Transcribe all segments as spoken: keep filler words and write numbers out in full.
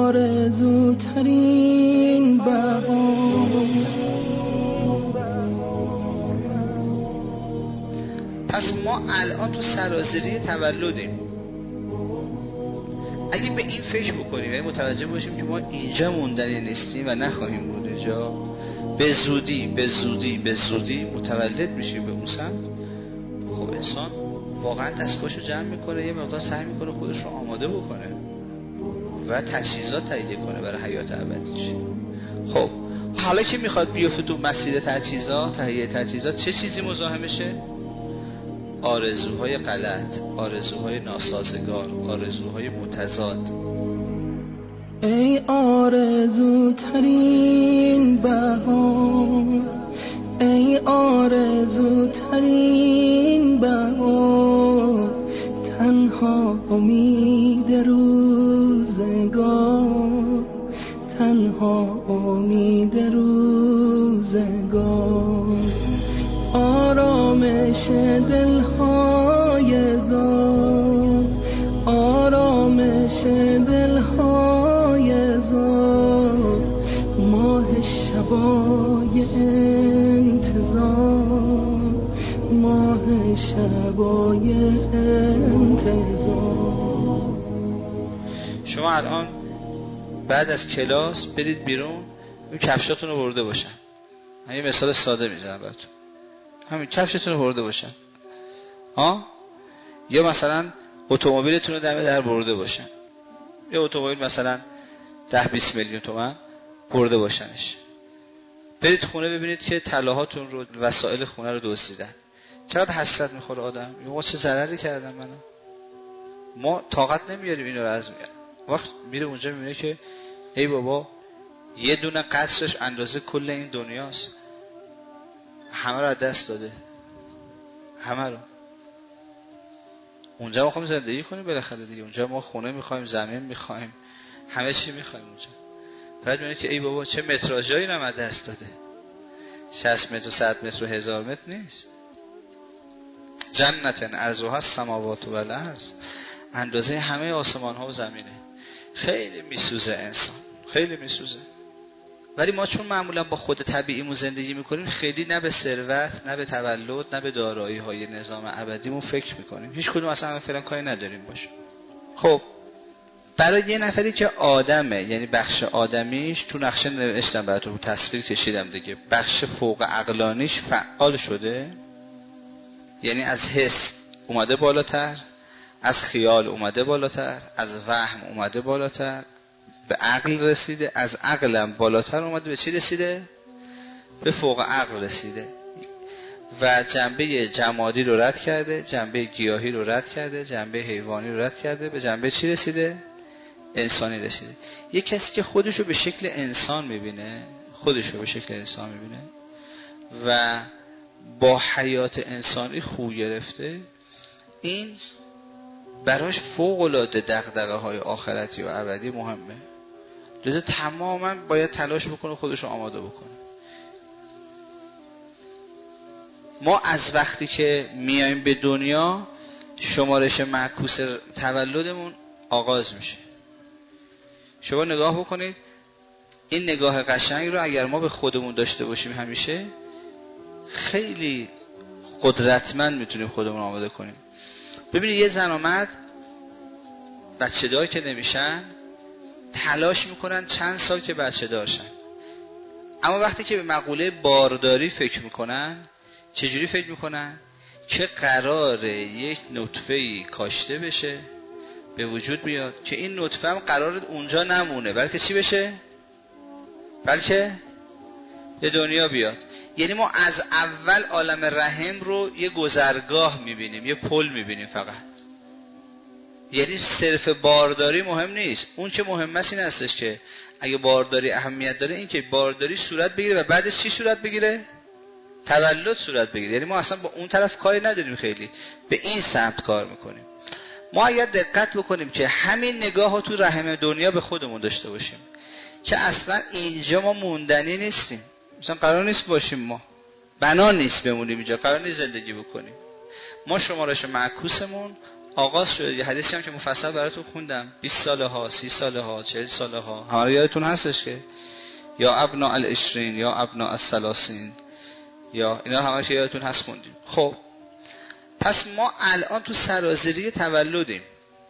آرزوترین بهار. پس ما الان تو سرازیری تولدیم. اگه به این فکر بکنیم، یعنی متوجه باشیم که ما اینجا موندنی نیستیم و نخواهیم بود اینجا، به زودی به زودی به زودی متولد میشیم به اون سمت. خب انسان واقعا دستگاهشو جمع میکنه، یه مقدار سعی میکنه خودش رو آماده بکنه و تجهیزات تهیه کنه برای حیات ابدیش. خب حالا که میخواد بیفته تو مسیر تجهیزات، تهیه تجهیزات، چه چیزی مزاحمشه؟ آرزوهای غلط، آرزوهای ناسازگار، آرزوهای متضاد. ای آرزوترین بهار، ای آرزوترین بهار، تنها امید روزگار، تنها امید روزگار. آرامش دلهای زار، آرامش دلهای زار، ماه شبای انتظار، ماه شبای انتظار. شما الان بعد از کلاس برید بیرون، این کفشاتون رو برده باشن. من یه مثال ساده میزنم براتون. همین کفشتون رو برده باشن، ها؟ یا مثلا اتومبیلتون رو دم در برده باشن. یا اتومبیل مثلا ده بیست میلیون تومان برده باشنش. برید خونه ببینید که طلاهاتون رو، وسایل خونه رو دزدیدن. چقدر حسرت میخوره آدم. میگه چه ضرری کردم من. ما طاقت نمیاریم اینو رو از میاریم. وقت میره اونجا میبینه که ای بابا یه دونه قصرش اندازه کل این دنیاست، همه رو از دست داده، همه رو. اونجا ما خواهیم زندگی کنیم بالاخره دیگه. اونجا ما خونه میخوایم، زمین میخوایم، همه چی میخوایم اونجا. بعد میبینید که ای بابا چه متراژایی رو از دست داده. شصت متر و صد متر و هزار متر نیست. جنتن عرضها السماوات و الارض، اندازه همه آسمان ها و زمینه. خیلی میسوزه انسان، خیلی میسوزه. ولی ما چون معمولا با خود طبیعیمون زندگی میکنیم، خیلی نه به ثروت، نه به تولد، نه به دارایی های نظام ابدیمون فکر میکنیم. هیچ کدوم اصلا فعلا کاری نداریم باشه. خب برای یه نفری که آدمه، یعنی بخش آدمیش، تو نقشه نوشتم براتون، تصویر کشیدم دیگه، بخش فوق عقلانیش فعال شده، یعنی از حس اومده بالاتر، از خیال اومده بالاتر، از وهم اومده بالاتر، به عقل رسیده، از عقلم بالاتر اومده به چی رسیده؟ به فوق عقل رسیده و جنبه جمادی رو رد کرده، جنبه گیاهی رو رد کرده، جنبه حیوانی رو رد کرده، به جنبه چی رسیده؟ انسانی رسیده. یک کسی که خودشو به شکل انسان میبینه، خودشو به شکل انسان میبینه و با حیات انسانی خو گرفته، این براش فوق العاده دغدغه های آخرتی و ابدی مهمه. لذا تماما باید تلاش بکنه خودشو آماده بکنه. ما از وقتی که میایم به دنیا، شمارش معکوس تولدمون آغاز میشه. شما نگاه بکنید، این نگاه قشنگ رو اگر ما به خودمون داشته باشیم همیشه، خیلی قدرتمند میتونیم خودمون آماده کنیم. ببینید یه زن آمد، بچه دار که نمیشن، تلاش میکنن چند سال که بچه دارشن. اما وقتی که به مقوله بارداری فکر میکنن، چجوری فکر میکنن؟ که قراره یک نطفه‌ای کاشته بشه، به وجود بیاد، که این نطفه هم قراره اونجا نمونه، بلکه چی بشه؟ بلکه به دنیا بیاد. یعنی ما از اول عالم رحم رو یه گذرگاه میبینیم، یه پل میبینیم فقط. یعنی صرف بارداری مهم نیست. اون که مهم است این هستش که اگه بارداری اهمیت داره، این که بارداری صورت بگیره و بعدش چی صورت بگیره؟ تولد صورت بگیره. یعنی ما اصلا با اون طرف کاری نداریم، خیلی به این سمت کار میکنیم. ما اگر دقت بکنیم که همین نگاه ها تو رحم دنیا به خودمون داشته باشیم، که اصلا اینجا ما موندنی نیستیم، مثلا قرار نیست باشیم، ما بنا نیست بمونیم اینجا، قرار نیست زندگی بکنیم. ما شمارش معکوسمون آغاز شده. یه حدیثی هم که مفصل براتون خوندم، بیست ساله ها، سی ساله ها، چهل ساله ها، همه رو یادتون هستش که یا ابنا العشرین یا ابنا الثلاثین، یا اینا همه یادتون هست خوندیم. خب پس ما الان تو سرازیری تولدیم.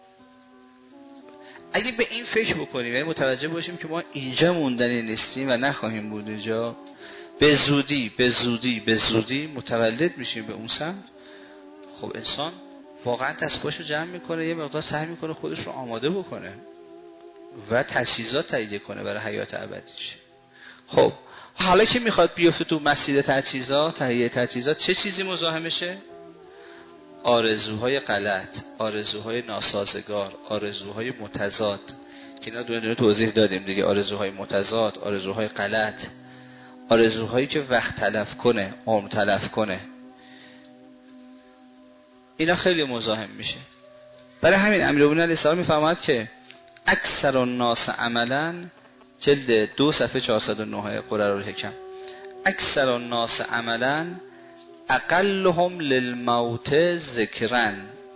اگه به این فکر بکنیم، یعنی متوجه باشیم که ما اینجا موندنی نیستیم و نخواهیم بود اینجا، به زودی به زودی به زودی متولد میشیم به اون سمت. خب انسان واقعا دستگاهشو جمع میکنه، یه مقدار سعی میکنه خودش رو آماده بکنه و تجهیزات تهیه کنه برای حیات ابدیش. خب حالا که میخواد بیفته تو مسیر تجهیزات، تهیه تجهیزات، چه چیزی مزاحمشه؟ آرزوهای غلط، آرزوهای ناسازگار، آرزوهای متضاد که اینا دونه دونه توضیح دادیم دیگه. آرزوهای متضاد، آرزوهای غلط، آرزوهایی که وقت تلف کنه، عمر تلف کنه، اینا خیلی مزاحم میشه. برای همین امیرالمومنین علیه السلام میفرماید که اکثر الناس عملا، جلد دو صفحه چهارصد و نه قرارالحکم، اکثر الناس عملا اقلهم للموت ذکرن.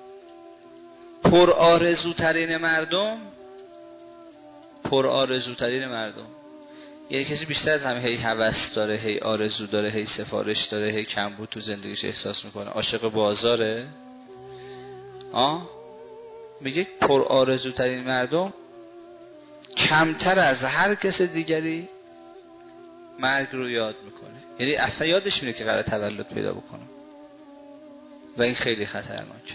پر آرزوترین مردم، پر آرزوترین مردم یعنی کسی بیشتر از همه هی هوس داره، هی آرزو داره، هی سفارش داره، هی کمبود تو زندگیش احساس میکنه، عاشق بازاره. آه میگه پر آرزوترین مردم کمتر از هر کس دیگری مرگ رو یاد میکنه، یعنی اصلا یادش میره که قرار تولد پیدا بکنه و این خیلی خطرناکه،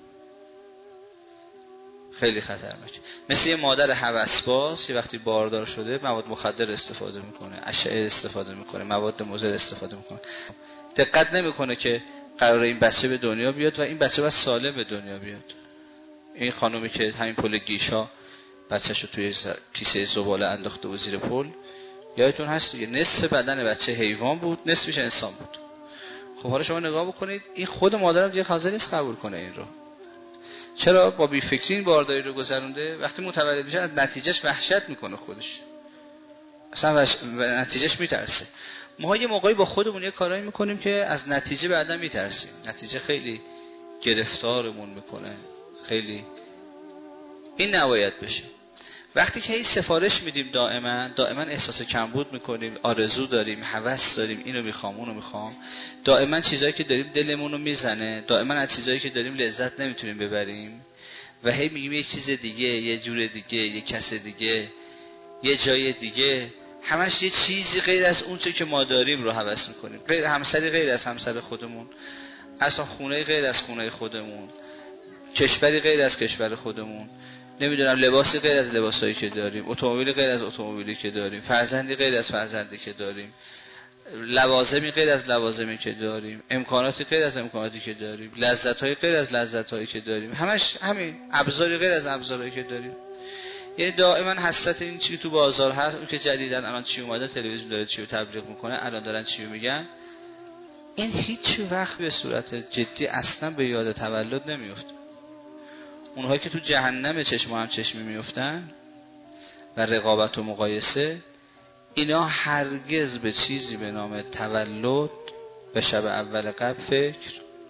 خیلی خطرناکه. مثل یه مادر هوسباز که وقتی باردار شده مواد مخدر استفاده میکنه، اشعه استفاده میکنه، مواد مضر استفاده میکنه، دقت نمیکنه که قراره این بچه به دنیا بیاد و این بچه باید سالم به دنیا بیاد. این خانومی که همین پل گیشا بچه‌شو توی کیسه زباله انداخته و زیر پل، یادتون هست دیگه، نصف بدن بچه حیوان بود، نصفش انسان بود. خب حالا شما نگاه بکنید، این خود مادرم دیگه حاضر نیست قبول کنه این رو. چرا؟ با بی فکری این بارداری رو گذرونده. وقتی متولد میشه از نتیجهش وحشت میکنه خودش، اصلا وش... نتیجهش میترسه. ما یه موقعی با خودمون یه کارایی میکنیم که از نتیجه بعدا میترسیم، نتیجه خیلی گرفتارمون میکنه، خیلی این نباید بشه. وقتی که این سفارش میدیم دائما دائما احساس کمبود میکنیم، آرزو داریم، هوس داریم، اینو میخوام اونو میخوام، دائما چیزایی که داریم دلمون رو میزنه، دائما از چیزایی که داریم لذت نمیتونیم ببریم و هی میگیم یه چیز دیگه، یه جور دیگه، یه کس دیگه، یه جای دیگه، همش یه چیزی غیر از اون چه که ما داریم رو هوس میکنیم. غیر همسری غیر از همسر خودمون، اصلا خونه غیر از خونه خودمون، کشوری غیر از کشور خودمون، نمیدونم لباسی غیر از لباسایی که داریم، اتومبیلی غیر از اتومبیلی که داریم، فرزندی غیر از فرزندی که داریم، لوازمی غیر از لوازمی که داریم، امکاناتی غیر از امکاناتی که داریم، لذت‌های غیر از لذت‌هایی که داریم، همش همین، ابزاری غیر از ابزارهایی که داریم. یعنی دائما حسرت این چی تو بازار هست، اون که جدیدن الان چی اومده، تلویزیون داره چی رو تبلیغ میکنه، الان دارن چی رو میگن، این هیچ وقت به صورت جدی اصلا به یاد تولد نمیفته. اونهایی که تو جهنم چشم هم چشمی میفتن و رقابت و مقایسه، اینا هرگز به چیزی به نام تولد به شب اول قبل فکر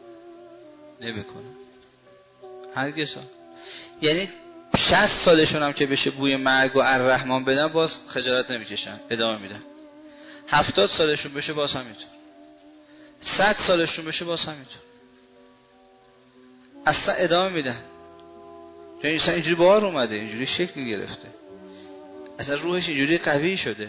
نمیکنن، هرگز. یعنی شصت سالشون هم که بشه بوی مرگ و الرحمن بدن باز خجالت نمیکشن، ادامه میدن. هفتاد سالشون بشه باز همینطور، صد سالشون بشه باز همینطور، اصلا ادامه میدن. یعنی اصلا اینجوری بار اومده، اینجوری شکل گرفته، اصلا روحش اینجوری قوی شده.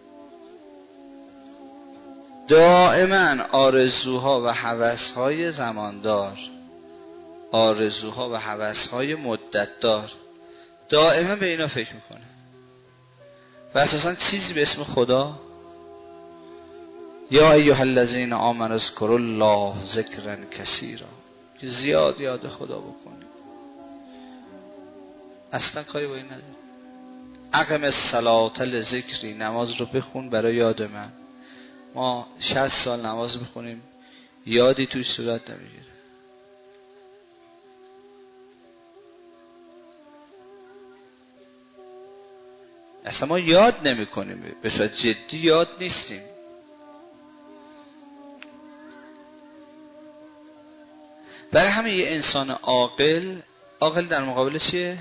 دائما آرزوها و هوسهای زماندار، آرزوها و هوسهای مدتدار، دائما به اینا فکر میکنه و اساسا چیزی به اسم خدا، یا ایها الذین آمنوا اذکروا الله ذکرا کثیرا، که زیاد یاد خدا بکنید، اصلا کاری با این نداره. اقم الصلاة لذکری، نماز رو بخون برای یاد من. ما شصت سال نماز بخونیم یادی توی صورت نمیگیره. اصلا ما یاد نمی کنیم، به صورت جدی یاد نیستیم. برای همه یه انسان عاقل عاقل در مقابل چیه؟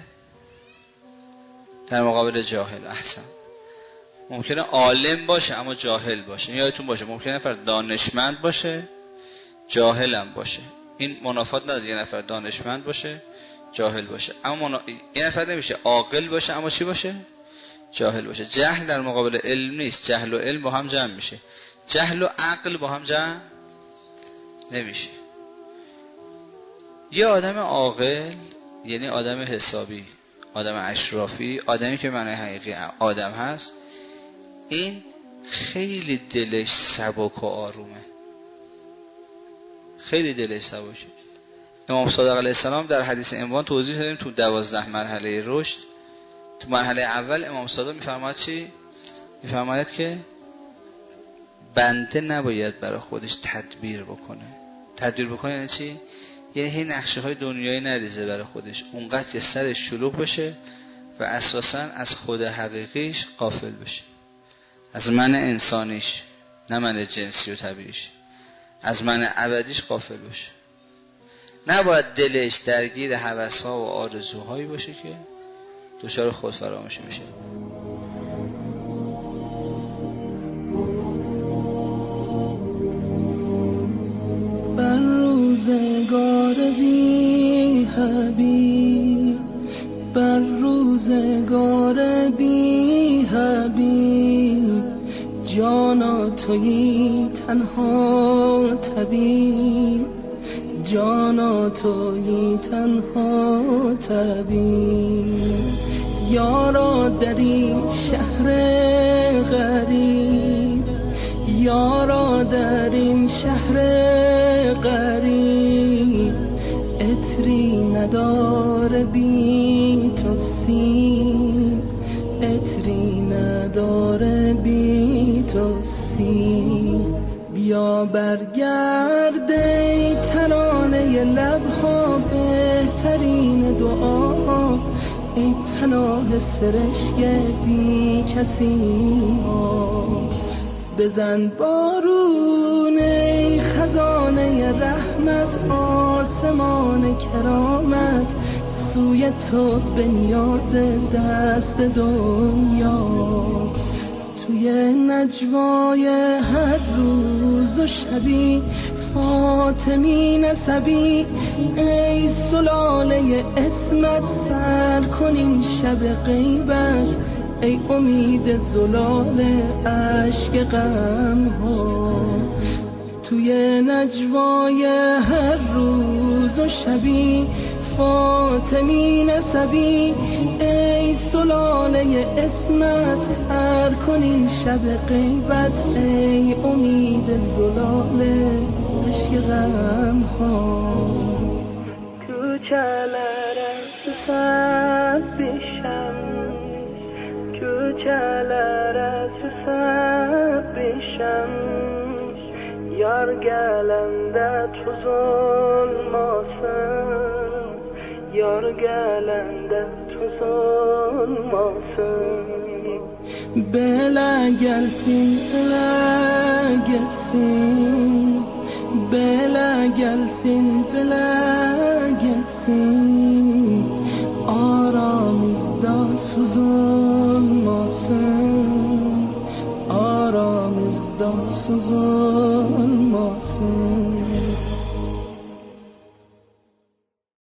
در مقابل جاهل. احسن. ممکنه عالم باشه اما جاهل باشه. یادتون باشه ممکنه نفر دانشمند باشه جاهل هم باشه. این منافات نداره یه نفر دانشمند باشه جاهل باشه، اما منا... یه نفر نمیشه عاقل باشه اما چی باشه؟ جاهل باشه. جهل در مقابل علم نیست. جهل و علم با هم جمع میشه. جهل و عقل با هم جمع نمیشه. یه آدم عاقل یعنی آدم حسابی، آدم اشرافی، آدمی که معنی حقیقی آدم هست، این خیلی دلش سبک و آرومه، خیلی دلش سبکه. امام صادق علیه السلام در حدیث عنوان توضیح دادیم تو دوازده مرحله رشد. تو مرحله اول امام صادق میفرماید چی؟ میفرماید که بنده نباید برای خودش تدبیر بکنه. تدبیر بکنه یعنی چی؟ یعنی هی نقشه های دنیایی نریزه برای خودش، اونقدر که سرش شلوغ بشه و اساساً از خود حقیقیش غافل بشه، از من انسانیش، نه من جنسی و طبیعیش، از من ابدیش غافل بشه. نباید دلش درگیر هوس‌ها و آرزوهایی باشه که دچار خودفراموشی میشه. بر روزگار بی حبیب، بر روزگار بی حبیب، جانا تویی تنها طبیب، جانا تویی تنها طبیب. یارا در این شهر غریب، یارا در این شهر غریب، عطری نداره بی تو سیم، عطری نداره بی تو سیم. بیا برگرد ای ترانه لبها، بهترین دعا، ای پناه سرشک بی کسی ما. بزن بارون ای خزانه رحمت، آسمان کرامت، سوی تو به نیاز دست دنیا. توی نجوای هر روز و شبی، فاطمی نسبی، ای سلاله اسمت، سر کنین شب غیبت، ای امید زلال عشق غم ها. توی نجوای هر روز و شبی، فاطمی نسبی، ای سلاله اسمت، سر کنین شب غیبت، ای امید زلال عشق غم ها. Kuchalara susabisham, kuchalara susabisham, yar galanda tu zulmasan, yar galanda tu zulmasan. Bela gelsin, bela gelsin, bela gelsin, bela gelsin.